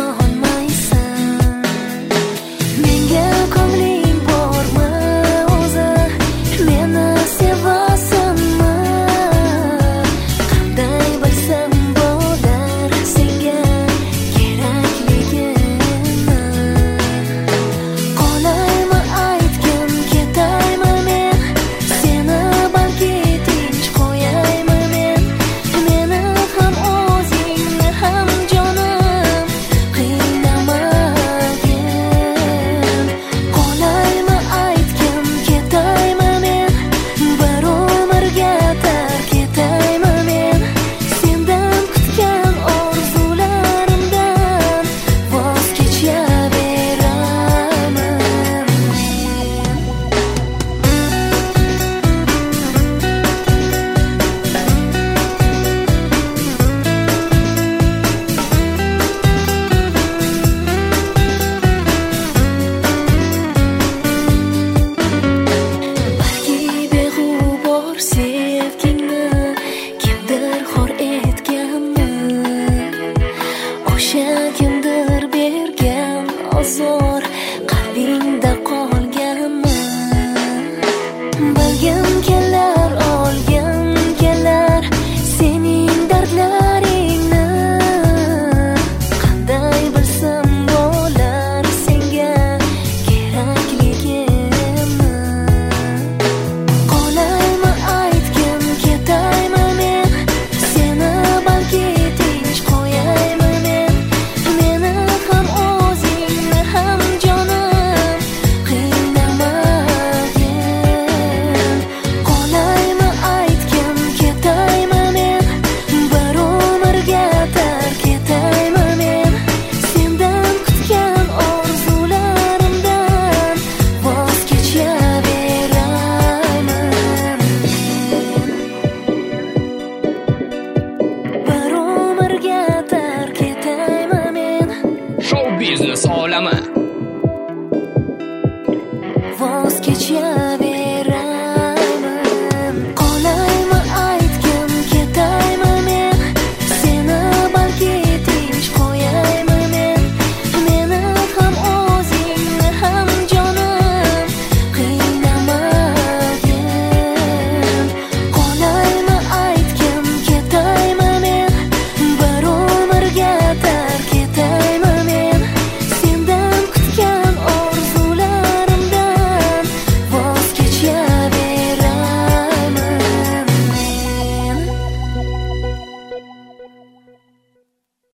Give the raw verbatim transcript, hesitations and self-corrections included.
zor qalbingda qolganmi? Bilgim kelar, olgim kelar sening dardlaringni. Qanday bilsam bo'lar senga kerakligimni. Qolaymi aytgim, ketaymi men seni balki tinch qo'yaymi men. Meni ham o'zingni ham jonim qiynamagin. Qolaymi aytgim, ketaymi men bir umrga tark etaymi men. Sendan kutgan orzularimdan voz kechaveraymi men. Bir umrga tark etaymi men. Show biznes olami